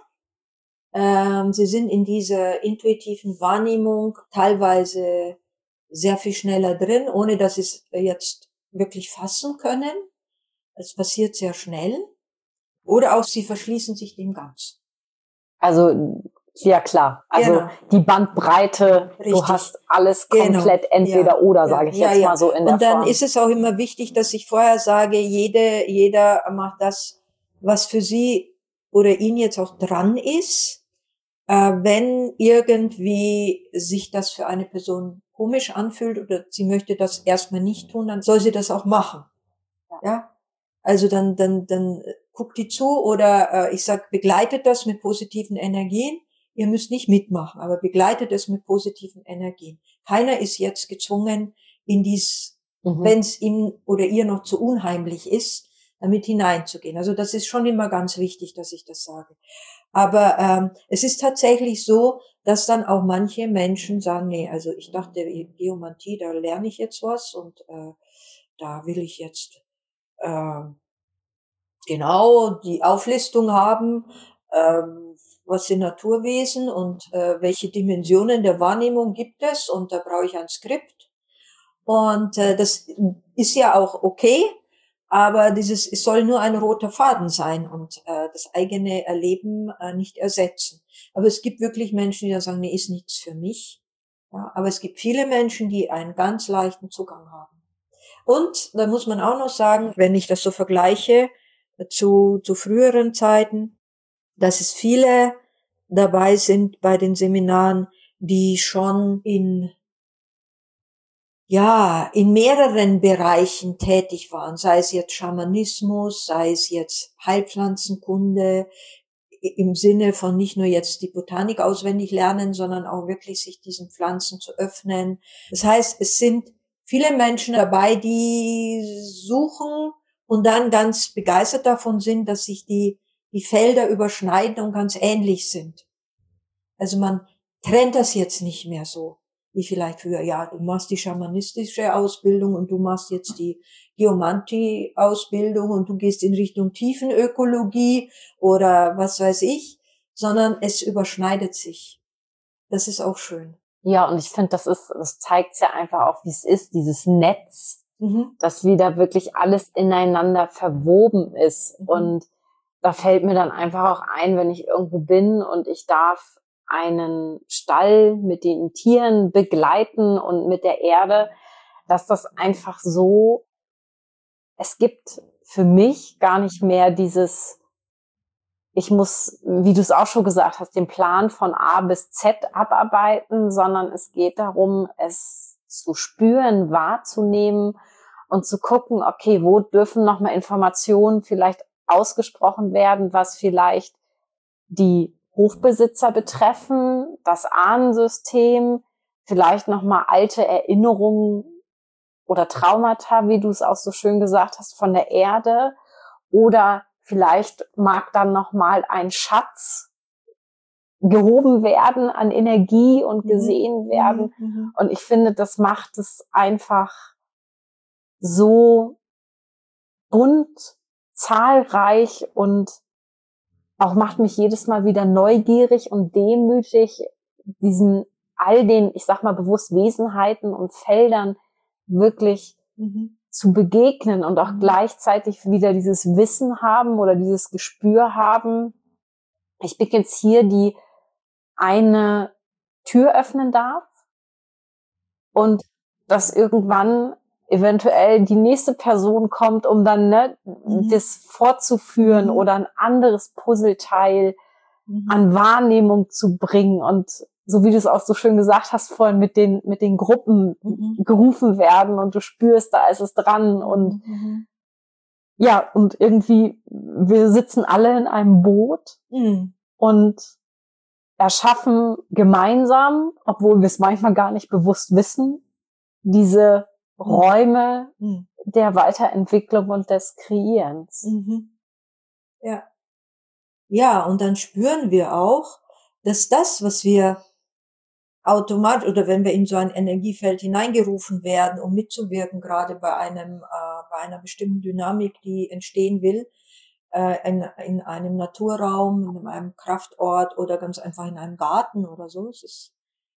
[SPEAKER 3] Ähm, sie sind in dieser intuitiven Wahrnehmung teilweise sehr viel schneller drin, ohne dass sie es jetzt wirklich fassen können. Es passiert sehr schnell. Oder auch sie verschließen sich dem ganz.
[SPEAKER 2] Also, ja klar. Also
[SPEAKER 3] genau.
[SPEAKER 2] Die Bandbreite, Richtig. Du hast alles komplett genau. entweder ja. oder, sage ich ja, jetzt ja. mal so in der
[SPEAKER 3] Und dann
[SPEAKER 2] Form.
[SPEAKER 3] ist es auch immer wichtig, dass ich vorher sage, jede, jeder macht das, was für sie oder ihn jetzt auch dran ist. Äh, wenn irgendwie sich das für eine Person komisch anfühlt oder sie möchte das erstmal nicht tun, dann soll sie das auch machen. Ja, ja? Also dann dann dann guckt die zu oder äh, ich sag, begleitet das mit positiven Energien. Ihr müsst nicht mitmachen, aber begleitet es mit positiven Energien. Keiner ist jetzt gezwungen, in dies, mhm. wenn es ihm oder ihr noch zu unheimlich ist, damit hineinzugehen. Also das ist schon immer ganz wichtig, dass ich das sage. Aber ähm, es ist tatsächlich so, dass dann auch manche Menschen sagen, nee, also ich dachte, Geomantie, da lerne ich jetzt was und äh, da will ich jetzt äh, genau die Auflistung haben, äh, was sind Naturwesen und äh, welche Dimensionen der Wahrnehmung gibt es und da brauche ich ein Skript. Und äh, das ist ja auch okay. Aber dieses, es soll nur ein roter Faden sein und äh, das eigene Erleben äh, nicht ersetzen. Aber es gibt wirklich Menschen, die dann sagen, nee, ist nichts für mich. Ja, aber es gibt viele Menschen, die einen ganz leichten Zugang haben. Und da muss man auch noch sagen, wenn ich das so vergleiche, zu, zu früheren Zeiten, dass es viele dabei sind bei den Seminaren, die schon in, ja, in mehreren Bereichen tätig waren, sei es jetzt Schamanismus, sei es jetzt Heilpflanzenkunde, im Sinne von nicht nur jetzt die Botanik auswendig lernen, sondern auch wirklich sich diesen Pflanzen zu öffnen. Das heißt, es sind viele Menschen dabei, die suchen und dann ganz begeistert davon sind, dass sich die, die Felder überschneiden und ganz ähnlich sind. Also man trennt das jetzt nicht mehr so, wie vielleicht früher. Ja, du machst die schamanistische Ausbildung und du machst jetzt die Geomantie-Ausbildung und du gehst in Richtung Tiefenökologie oder was weiß ich, sondern es überschneidet sich. Das ist auch schön.
[SPEAKER 2] Ja, und ich finde, das ist, das zeigt ja einfach auch, wie es ist, dieses Netz, mhm. dass wieder wirklich alles ineinander verwoben ist. Mhm. Und da fällt mir dann einfach auch ein, wenn ich irgendwo bin und ich darf einen Stall mit den Tieren begleiten und mit der Erde, dass das einfach so, es gibt für mich gar nicht mehr dieses, ich muss, wie du es auch schon gesagt hast, den Plan von A bis Z abarbeiten, sondern es geht darum, es zu spüren, wahrzunehmen und zu gucken, okay, wo dürfen nochmal Informationen vielleicht ausgesprochen werden, was vielleicht die Hofbesitzer betreffen, das Ahnensystem, vielleicht nochmal alte Erinnerungen oder Traumata, wie du es auch so schön gesagt hast, von der Erde, oder vielleicht mag dann nochmal ein Schatz gehoben werden an Energie und gesehen mhm. werden. Mhm. Und ich finde, das macht es einfach so bunt, zahlreich und auch macht mich jedes Mal wieder neugierig und demütig, diesen all den, ich sag mal bewusst, Wesenheiten und Feldern wirklich mhm. zu begegnen und auch mhm. gleichzeitig wieder dieses Wissen haben oder dieses Gespür haben. Ich bin jetzt hier, die eine Tür öffnen darf und dass irgendwann eventuell die nächste Person kommt, um dann ne, mhm. das fortzuführen mhm. oder ein anderes Puzzleteil mhm. an Wahrnehmung zu bringen und so wie du es auch so schön gesagt hast vorhin mit den mit den Gruppen mhm. gerufen werden und du spürst, da ist es dran und mhm. ja, und irgendwie wir sitzen alle in einem Boot mhm. und erschaffen gemeinsam, obwohl wir es manchmal gar nicht bewusst wissen, diese Räume mhm. der Weiterentwicklung und des Kreierens.
[SPEAKER 3] Mhm. Ja. Ja, und dann spüren wir auch, dass das, was wir automatisch oder wenn wir in so ein Energiefeld hineingerufen werden, um mitzuwirken, gerade bei einem äh, bei einer bestimmten Dynamik, die entstehen will, äh, in, in einem Naturraum, in einem Kraftort oder ganz einfach in einem Garten oder so, es ist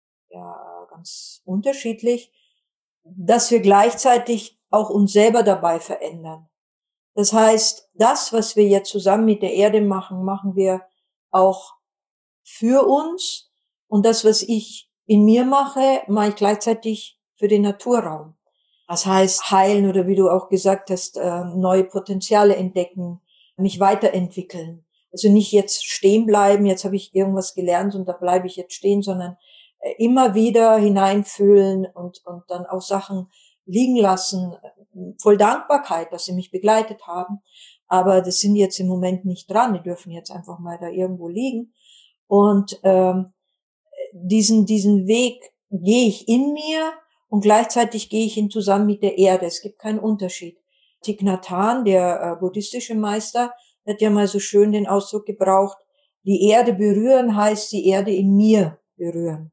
[SPEAKER 3] ja ganz unterschiedlich, dass wir gleichzeitig auch uns selber dabei verändern. Das heißt, das, was wir jetzt zusammen mit der Erde machen, machen wir auch für uns. Und das, was ich in mir mache, mache ich gleichzeitig für den Naturraum. Das heißt, heilen oder wie du auch gesagt hast, neue Potenziale entdecken, mich weiterentwickeln. Also nicht jetzt stehen bleiben, jetzt habe ich irgendwas gelernt und da bleibe ich jetzt stehen, sondern immer wieder hineinfühlen und, und dann auch Sachen liegen lassen, voll Dankbarkeit, dass sie mich begleitet haben. Aber das sind jetzt im Moment nicht dran, die dürfen jetzt einfach mal da irgendwo liegen. Und ähm, diesen diesen Weg gehe ich in mir und gleichzeitig gehe ich ihn zusammen mit der Erde. Es gibt keinen Unterschied. Thich Nhat Hanh, der äh, buddhistische Meister, hat ja mal so schön den Ausdruck gebraucht, die Erde berühren heißt die Erde in mir berühren.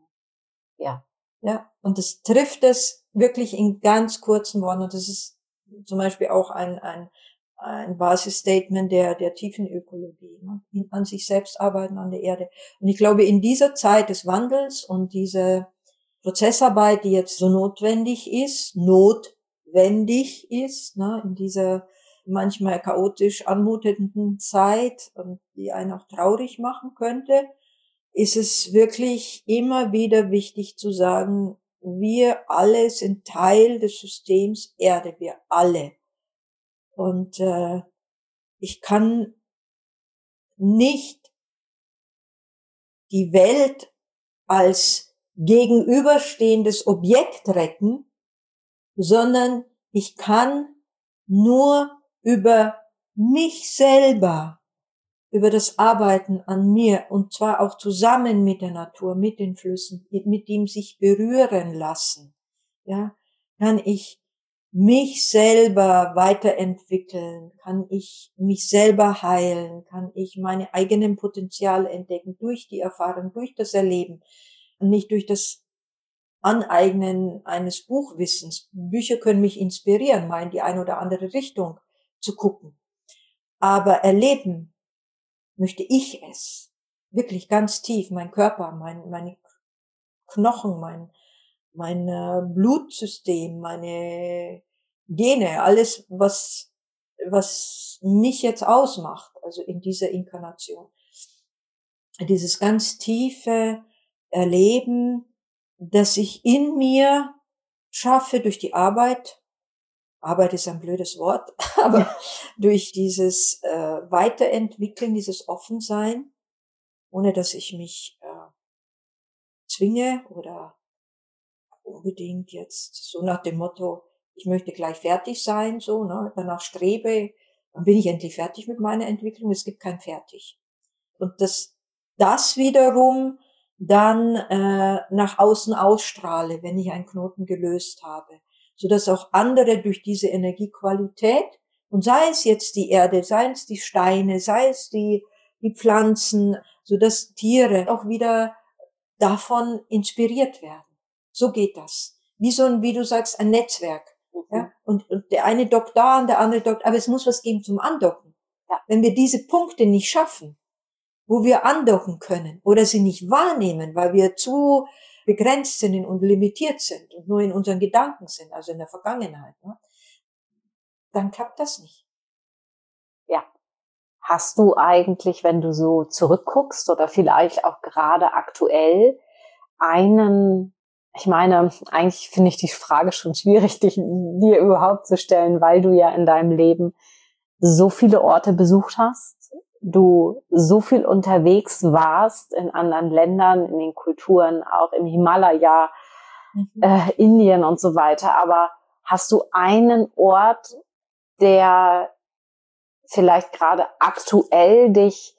[SPEAKER 2] Ja.
[SPEAKER 3] Ja, und das trifft es wirklich in ganz kurzen Worten. Und das ist zum Beispiel auch ein, ein, ein Basisstatement der, der tiefen Ökologie, ne? An sich selbst arbeiten, an der Erde. Und ich glaube, in dieser Zeit des Wandels und diese Prozessarbeit, die jetzt so notwendig ist, notwendig ist, ne? In dieser manchmal chaotisch anmutenden Zeit, und die einen auch traurig machen könnte, ist es wirklich immer wieder wichtig zu sagen, wir alle sind Teil des Systems Erde, wir alle. Und äh, ich kann nicht die Welt als gegenüberstehendes Objekt retten, sondern ich kann nur über mich selber, über das Arbeiten an mir, und zwar auch zusammen mit der Natur, mit den Flüssen, mit dem sich berühren lassen, ja, kann ich mich selber weiterentwickeln, kann ich mich selber heilen, kann ich meine eigenen Potenziale entdecken durch die Erfahrung, durch das Erleben und nicht durch das Aneignen eines Buchwissens. Bücher können mich inspirieren, mal in die eine oder andere Richtung zu gucken. Aber erleben möchte ich es. Wirklich ganz tief. Mein Körper, mein, meine Knochen, mein, mein äh, Blutsystem, meine Gene, alles, was, was mich jetzt ausmacht, also in dieser Inkarnation. Dieses ganz tiefe Erleben, dass ich in mir schaffe durch die Arbeit. Arbeit ist ein blödes Wort, aber durch dieses äh, Weiterentwickeln, dieses Offensein, ohne dass ich mich äh, zwinge oder unbedingt jetzt so nach dem Motto, ich möchte gleich fertig sein, so, ne, danach strebe, dann bin ich endlich fertig mit meiner Entwicklung. Es gibt kein Fertig. Und das, das wiederum dann äh, nach außen ausstrahle, wenn ich einen Knoten gelöst habe, so dass auch andere durch diese Energiequalität, und sei es jetzt die Erde, sei es die Steine, sei es die die Pflanzen, so dass Tiere auch wieder davon inspiriert werden. So geht das. Wie so ein, wie du sagst, ein Netzwerk. Mhm. Ja? Und, und der eine dockt da und der andere dockt, aber es muss was geben zum Andocken. Ja. Wenn wir diese Punkte nicht schaffen, wo wir andocken können oder sie nicht wahrnehmen, weil wir zu begrenzt sind und limitiert sind und nur in unseren Gedanken sind, also in der Vergangenheit, ne, dann klappt das nicht.
[SPEAKER 2] Ja. Hast du eigentlich, wenn du so zurückguckst oder vielleicht auch gerade aktuell, einen, ich meine, eigentlich finde ich die Frage schon schwierig, dich, dir überhaupt zu stellen, weil du ja in deinem Leben so viele Orte besucht hast, du so viel unterwegs warst in anderen Ländern, in den Kulturen, auch im Himalaya, mhm. äh, Indien und so weiter. Aber hast du einen Ort, der vielleicht gerade aktuell dich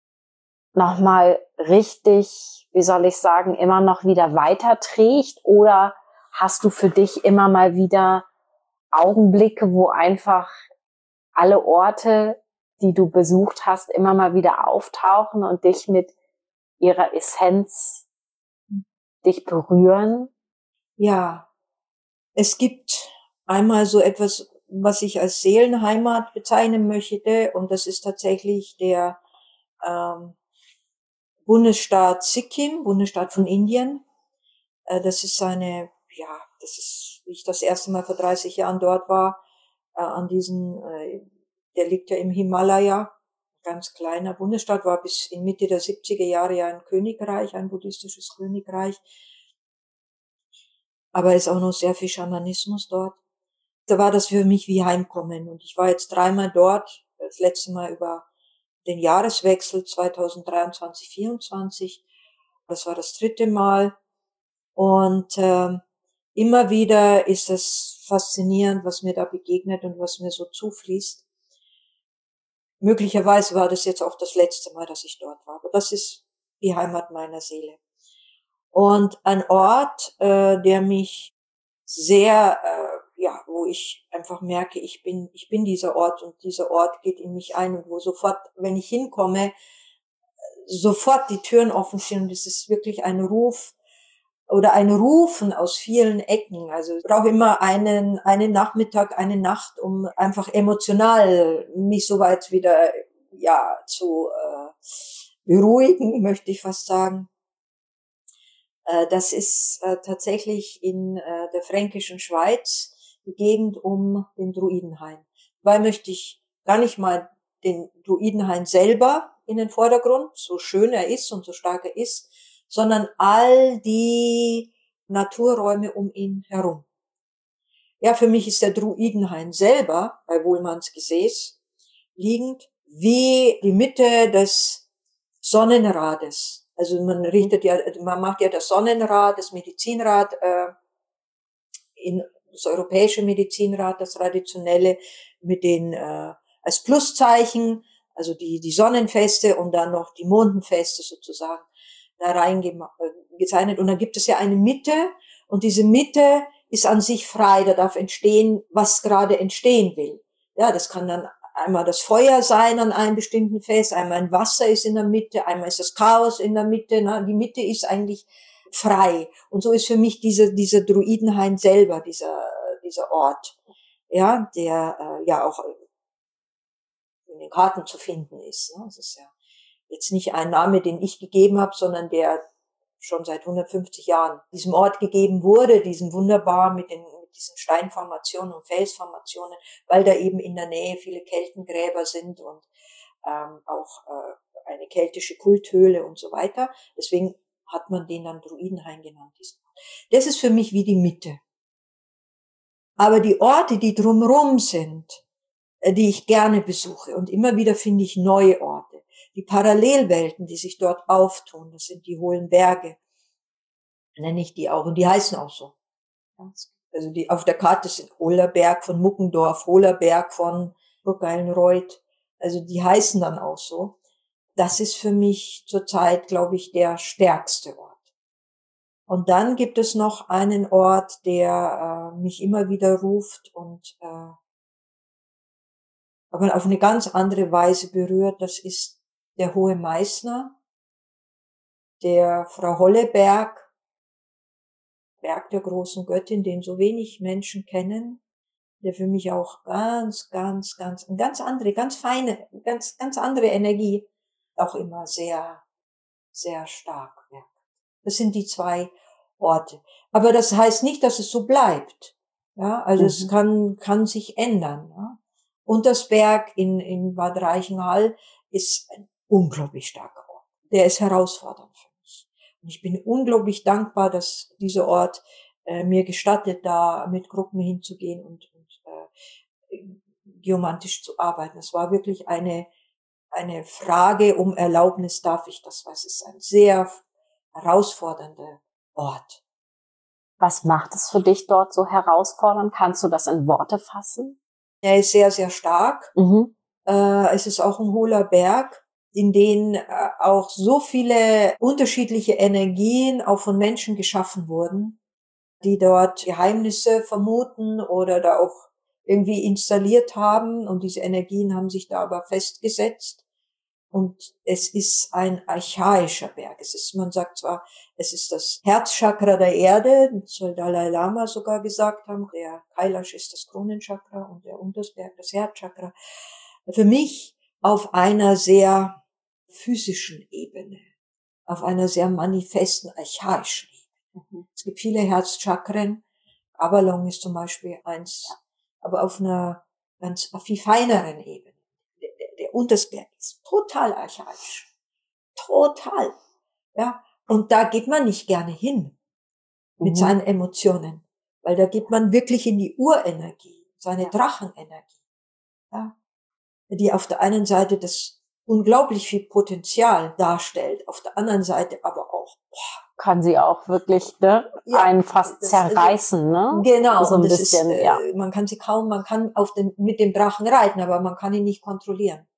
[SPEAKER 2] nochmal richtig, wie soll ich sagen, immer noch wieder weiterträgt? Oder hast du für dich immer mal wieder Augenblicke, wo einfach alle Orte, die du besucht hast, immer mal wieder auftauchen und dich mit ihrer Essenz dich berühren?
[SPEAKER 3] Ja, es gibt einmal so etwas, was ich als Seelenheimat bezeichnen möchte, und das ist tatsächlich der ähm, Bundesstaat Sikkim, Bundesstaat von Indien. Äh, das ist eine, ja, das ist, wie ich das erste Mal vor dreißig Jahren dort war, äh, an diesen, äh, der liegt ja im Himalaya, ganz kleiner Bundesstaat, war bis in Mitte der siebziger Jahre ja ein Königreich, ein buddhistisches Königreich. Aber ist auch noch sehr viel Schamanismus dort. Da war das für mich wie Heimkommen. Und ich war jetzt dreimal dort, das letzte Mal über den Jahreswechsel zweitausenddreiundzwanzig vierundzwanzig. Das war das dritte Mal. Und äh, immer wieder ist es faszinierend, was mir da begegnet und was mir so zufließt. Möglicherweise war das jetzt auch das letzte Mal, dass ich dort war. Aber das ist die Heimat meiner Seele. Und ein Ort, äh, der mich sehr, äh, ja, wo ich einfach merke, ich bin, ich bin dieser Ort und dieser Ort geht in mich ein und wo sofort, wenn ich hinkomme, sofort die Türen offen stehen und es ist wirklich ein Ruf oder ein Rufen aus vielen Ecken. Also ich brauche immer einen, einen Nachmittag, eine Nacht, um einfach emotional mich soweit wieder, ja, zu äh, beruhigen, möchte ich fast sagen. Das ist äh, tatsächlich in äh, der fränkischen Schweiz, die Gegend um den Druidenhain. Dabei möchte ich gar nicht mal den Druidenhain selber in den Vordergrund, so schön er ist und so stark er ist, sondern all die Naturräume um ihn herum. Ja, für mich ist der Druidenhain selber, bei Wohlmanns Gesäß, liegend wie die Mitte des Sonnenrades. Also man richtet ja, man macht ja das Sonnenrad, das Medizinrad, äh, in das europäische Medizinrad, das traditionelle, mit den äh, als Pluszeichen, also die die Sonnenfeste und dann noch die Mondenfeste sozusagen da reingezeichnet. Und dann gibt es ja eine Mitte und diese Mitte ist an sich frei, da darf entstehen, was gerade entstehen will. Ja, das kann dann einmal das Feuer sein an einem bestimmten Fest, einmal ein Wasser ist in der Mitte, einmal ist das Chaos in der Mitte. Ne? Die Mitte ist eigentlich frei. Und so ist für mich diese, dieser Druidenhain selber, dieser, dieser Ort, ja, der äh, ja auch in den Karten zu finden ist. Ne? Das ist ja jetzt nicht ein Name, den ich gegeben habe, sondern der schon seit hundertfünfzig Jahren diesem Ort gegeben wurde, diesem wunderbar mit den mit diesen Steinformationen und Felsformationen, weil da eben in der Nähe viele Keltengräber sind und ähm, auch äh, eine keltische Kulthöhle und so weiter. Deswegen hat man den dann Druidenhain genannt. Das ist für mich wie die Mitte. Aber die Orte, die drumherum sind, die ich gerne besuche, und immer wieder finde ich neue Orte, die Parallelwelten, die sich dort auftun, das sind die hohlen Berge, nenne ich die auch, und die heißen auch so. Also die auf der Karte sind Hohlerberg von Muckendorf, Hohlerberg von Burgeilenreuth, also die heißen dann auch so. Das ist für mich zurzeit, glaube ich, der stärkste Ort. Und dann gibt es noch einen Ort, der äh, mich immer wieder ruft und äh, aber auf eine ganz andere Weise berührt. Das ist der Hohe Meißner, der Frau Holleberg, Berg der großen Göttin, den so wenig Menschen kennen, der für mich auch ganz, ganz, ganz, eine ganz andere, ganz feine, ganz, ganz andere Energie auch immer sehr, sehr stark wirkt. Das sind die zwei Orte. Aber das heißt nicht, dass es so bleibt. Ja, also mhm. es kann, kann sich ändern. Ja. Untersberg in, in Bad Reichenhall ist ein unglaublich starker Ort. Der ist herausfordernd für mich. Und ich bin unglaublich dankbar, dass dieser Ort äh, mir gestattet, da mit Gruppen hinzugehen und, und äh, geomantisch zu arbeiten. Es war wirklich eine, eine Frage um Erlaubnis, darf ich das? Was ist ein sehr herausfordernder Ort.
[SPEAKER 2] Was macht es für dich dort so herausfordernd? Kannst du das in Worte fassen?
[SPEAKER 3] Er ist sehr, sehr stark. Mhm. Äh, es ist auch ein hohler Berg, in den äh, auch so viele unterschiedliche Energien auch von Menschen geschaffen wurden, die dort Geheimnisse vermuten oder da auch irgendwie installiert haben. Und diese Energien haben sich da aber festgesetzt. Und es ist ein archaischer Berg. Es ist, man sagt zwar, es ist das Herzchakra der Erde, das soll Dalai Lama sogar gesagt haben, der Kailash ist das Kronenchakra und der Untersberg das Herzchakra. Für mich auf einer sehr physischen Ebene, auf einer sehr manifesten, archaischen Ebene. Mhm. Es gibt viele Herzchakren, Avalon ist zum Beispiel eins, aber auf einer ganz viel feineren Ebene. Der Untersberg ist total archaisch. Total. Ja. Und da geht man nicht gerne hin. Mit mhm. seinen Emotionen. Weil da geht man wirklich in die Urenergie, seine ja. Drachenenergie. Ja. Die auf der einen Seite das unglaublich viel Potenzial darstellt, auf der anderen Seite aber auch, boah,
[SPEAKER 2] kann sie auch wirklich, ne, ja, einen fast das, zerreißen, ne?
[SPEAKER 3] Genau.
[SPEAKER 2] So ein bisschen,
[SPEAKER 3] ist,
[SPEAKER 2] ja.
[SPEAKER 3] Man kann sie kaum, man kann auf den, mit dem Drachen reiten, aber man kann ihn nicht kontrollieren.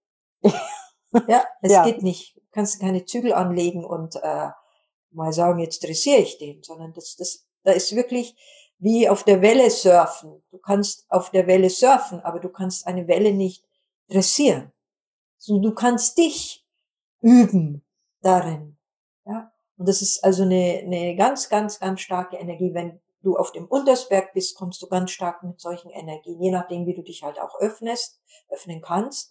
[SPEAKER 3] Ja, es ja. geht nicht. Du kannst keine Zügel anlegen und äh, mal sagen, jetzt dressiere ich den, sondern das, das, da ist wirklich wie auf der Welle surfen. Du kannst auf der Welle surfen, aber du kannst eine Welle nicht dressieren. So, du kannst dich üben darin. Ja, und das ist also eine, eine ganz, ganz, ganz starke Energie. Wenn du auf dem Untersberg bist, kommst du ganz stark mit solchen Energien, je nachdem, wie du dich halt auch öffnest, öffnen kannst.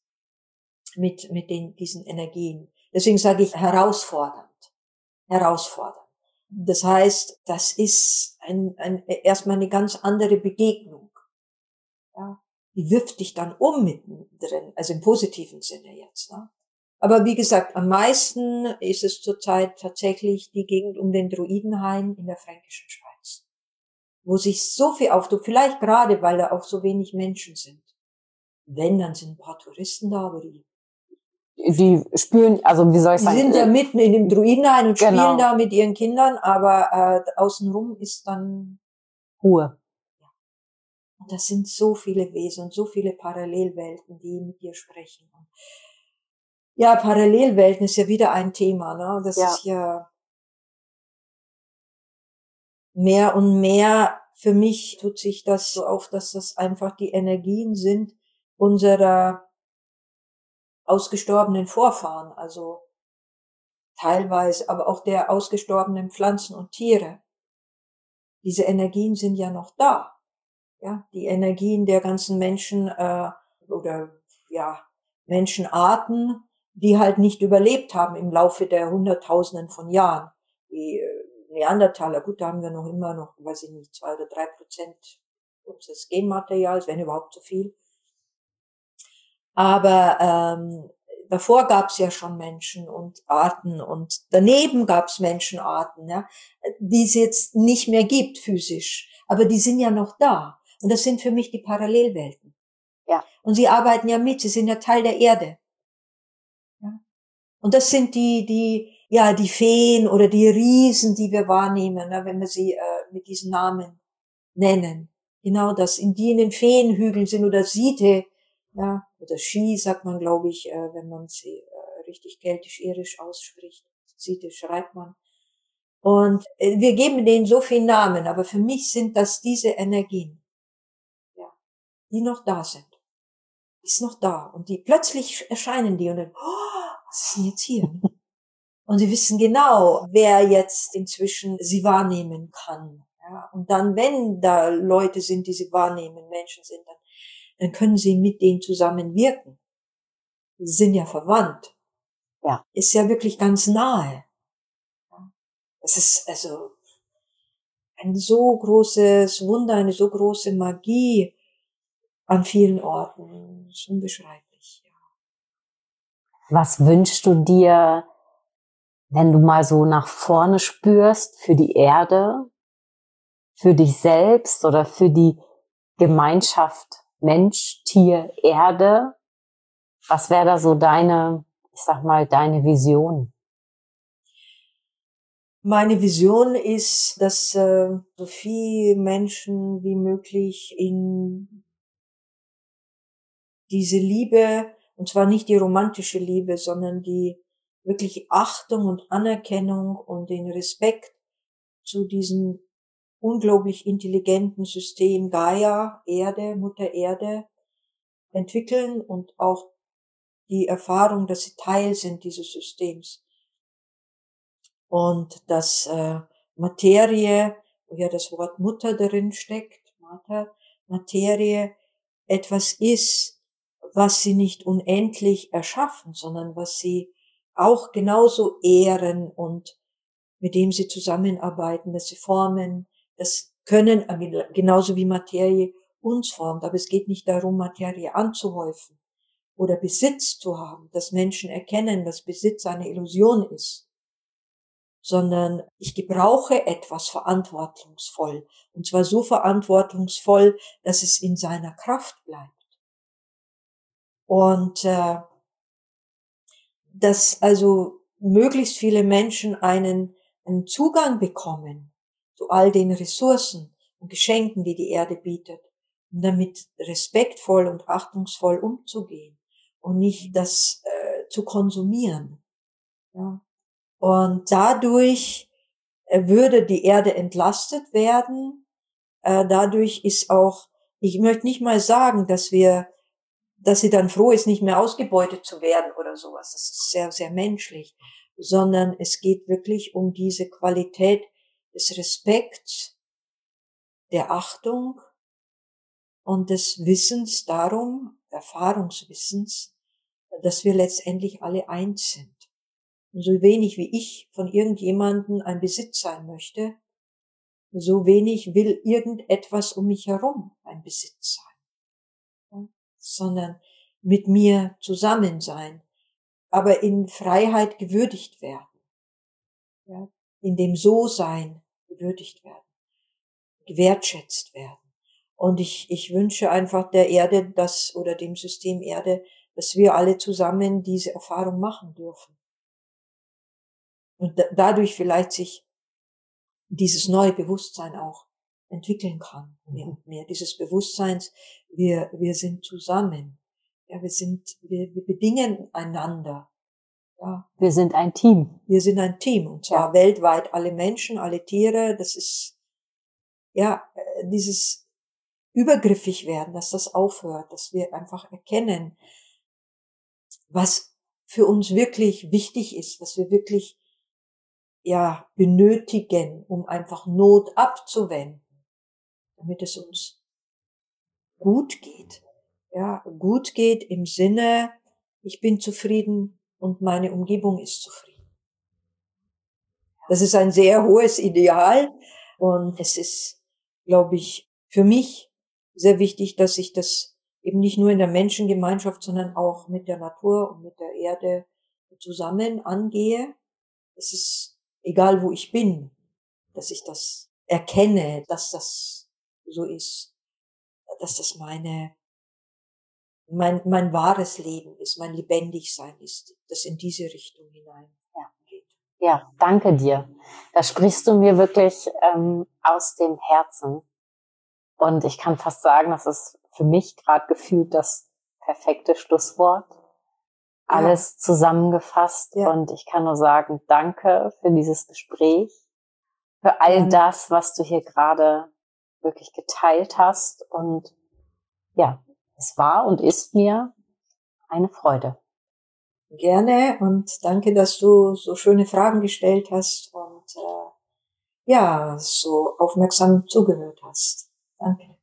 [SPEAKER 3] mit mit den diesen Energien. Deswegen sage ich herausfordernd. Herausfordernd. Das heißt, das ist ein, ein erstmal eine ganz andere Begegnung. Ja, die wirft dich dann um mittendrin, also im positiven Sinne jetzt, ne? Aber wie gesagt, am meisten ist es zurzeit tatsächlich die Gegend um den Druidenhain in der fränkischen Schweiz, wo sich so viel auftut, vielleicht gerade, weil da auch so wenig Menschen sind. Wenn, dann sind ein paar Touristen da, aber die
[SPEAKER 2] Die spüren, also wie soll ich
[SPEAKER 3] Die
[SPEAKER 2] sagen?
[SPEAKER 3] sind ja mitten in dem Druidenhain und
[SPEAKER 2] Genau.
[SPEAKER 3] spielen da mit ihren Kindern, aber äh, außenrum ist dann
[SPEAKER 2] Ruhe.
[SPEAKER 3] Und das sind so viele Wesen und so viele Parallelwelten, die mit dir sprechen. Und ja, Parallelwelten ist ja wieder ein Thema, ne? Das
[SPEAKER 2] Ja.
[SPEAKER 3] ist ja mehr und mehr, für mich tut sich das so auf, dass das einfach die Energien sind unserer ausgestorbenen Vorfahren, also teilweise, aber auch der ausgestorbenen Pflanzen und Tiere. Diese Energien sind ja noch da. Ja, die Energien der ganzen Menschen äh, oder ja Menschenarten, die halt nicht überlebt haben im Laufe der Hunderttausenden von Jahren. Die äh, Neandertaler, gut, da haben wir noch immer noch, weiß ich nicht, zwei oder drei Prozent unseres Genmaterials, wenn überhaupt so viel. Aber ähm, davor gab es ja schon Menschen und Arten und daneben gab es Menschenarten, ja, die es jetzt nicht mehr gibt physisch, aber die sind ja noch da. Und das sind für mich die Parallelwelten.
[SPEAKER 2] Ja.
[SPEAKER 3] Und sie arbeiten ja mit, sie sind ja Teil der Erde. Ja. Und das sind die, die, ja, die Feen oder die Riesen, die wir wahrnehmen, ne, wenn wir sie äh, mit diesen Namen nennen. Genau das, in die in den Feenhügeln sind oder Site, ja, oder Ski sagt man, glaube ich, äh, wenn man sie äh, richtig keltisch-irisch ausspricht. Site schreibt man. Und äh, wir geben denen so viele Namen, aber für mich sind das diese Energien, ja, die noch da sind. Die ist noch da. Und die plötzlich erscheinen die und dann, oh, was ist denn jetzt hier? Und sie wissen genau, wer jetzt inzwischen sie wahrnehmen kann. Ja, und dann, wenn da Leute sind, die sie wahrnehmen, Menschen sind, dann, dann können sie mit denen zusammen wirken. Sie sind ja verwandt.
[SPEAKER 2] Ja.
[SPEAKER 3] Ist ja wirklich ganz nahe. Das ist also ein so großes Wunder, eine so große Magie an vielen Orten. Das ist unbeschreiblich. Ja.
[SPEAKER 2] Was wünschst du dir, wenn du mal so nach vorne spürst, für die Erde, für dich selbst oder für die Gemeinschaft Mensch, Tier, Erde? Was wäre da so deine, ich sag mal, deine Vision?
[SPEAKER 3] Meine Vision ist, dass äh, so viele Menschen wie möglich in diese Liebe, und zwar nicht die romantische Liebe, sondern die wirklich Achtung und Anerkennung und den Respekt zu diesem unglaublich intelligenten System Gaia, Erde, Mutter Erde, entwickeln und auch die Erfahrung, dass sie Teil sind dieses Systems. Und dass äh, Materie, wo ja das Wort Mutter darin steckt, Mater, Materie etwas ist, was sie nicht unendlich erschaffen, sondern was sie auch genauso ehren und mit dem sie zusammenarbeiten, dass sie formen, das können, genauso wie Materie uns formt. Aber es geht nicht darum, Materie anzuhäufen oder Besitz zu haben, dass Menschen erkennen, dass Besitz eine Illusion ist, sondern ich gebrauche etwas verantwortungsvoll, und zwar so verantwortungsvoll, dass es in seiner Kraft bleibt. Und äh, dass also möglichst viele Menschen einen, einen Zugang bekommen zu all den Ressourcen und Geschenken, die die Erde bietet, um damit respektvoll und achtungsvoll umzugehen und nicht das äh, zu konsumieren. Ja. Und dadurch äh, würde die Erde entlastet werden. Äh, dadurch ist auch, ich möchte nicht mal sagen, dass wir, dass sie dann froh ist, nicht mehr ausgebeutet zu werden oder sowas. Das ist sehr, sehr menschlich. Sondern es geht wirklich um diese Qualität des Respekts, der Achtung und des Wissens darum, Erfahrungswissens, dass wir letztendlich alle eins sind. Und so wenig wie ich von irgendjemandem ein Besitz sein möchte, so wenig will irgendetwas um mich herum ein Besitz sein. Ja? Sondern mit mir zusammen sein, aber in Freiheit gewürdigt werden. Ja? In dem So-Sein gewürdigt werden, gewertschätzt werden. Und ich, ich wünsche einfach der Erde, dass, oder dem System Erde, dass wir alle zusammen diese Erfahrung machen dürfen. Und da, dadurch vielleicht sich dieses neue Bewusstsein auch entwickeln kann, mehr und mehr. Dieses Bewusstseins, wir, wir sind zusammen. Ja, wir sind, wir, wir bedingen einander. Ja.
[SPEAKER 2] Wir sind ein Team.
[SPEAKER 3] Wir sind ein Team. Und zwar ja. weltweit alle Menschen, alle Tiere. Das ist, ja, dieses übergriffig werden, dass das aufhört, dass wir einfach erkennen, was für uns wirklich wichtig ist, was wir wirklich, ja, benötigen, um einfach Not abzuwenden, damit es uns gut geht. Ja, gut geht im Sinne, ich bin zufrieden und meine Umgebung ist zufrieden. Das ist ein sehr hohes Ideal und es ist, glaube ich, für mich sehr wichtig, dass ich das eben nicht nur in der Menschengemeinschaft, sondern auch mit der Natur und mit der Erde zusammen angehe. Es ist egal, wo ich bin, dass ich das erkenne, dass das so ist, dass das meine mein mein wahres Leben ist, mein Lebendigsein ist, das in diese Richtung hinein geht.
[SPEAKER 2] Ja, danke dir. Da sprichst du mir wirklich ähm, aus dem Herzen. Und ich kann fast sagen, das ist für mich gerade gefühlt das perfekte Schlusswort. Alles ja. zusammengefasst. Ja. Und ich kann nur sagen, danke für dieses Gespräch, für all ja. das, was du hier gerade wirklich geteilt hast. Und ja, es war und ist mir eine Freude.
[SPEAKER 3] Gerne und danke, dass du so schöne Fragen gestellt hast und äh, ja, so aufmerksam zugehört hast. Danke.